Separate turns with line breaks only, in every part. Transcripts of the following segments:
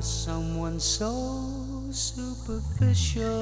someone so superficial.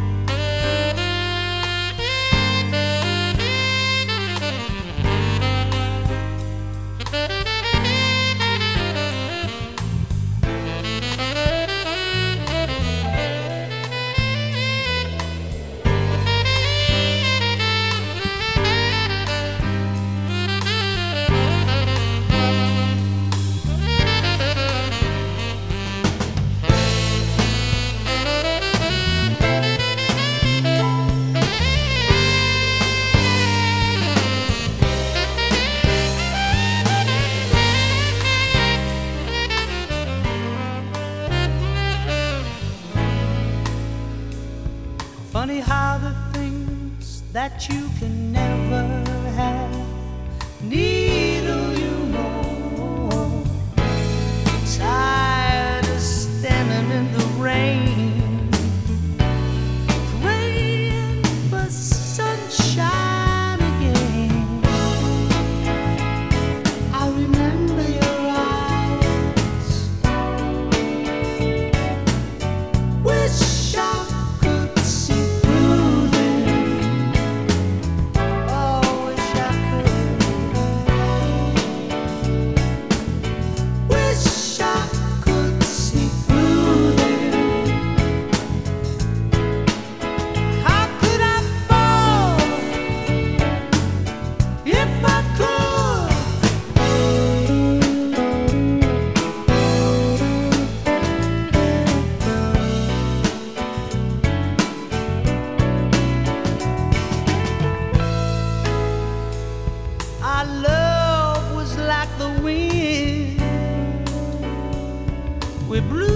Funny how the things that you can never have, neither you know. Tired of standing in the rain, praying for sunshine again. I remember your eyes, wish I could see through them. Oh, wish I could. Wish I could see through them. How could I fall if I could? Our love was like the wind. We blew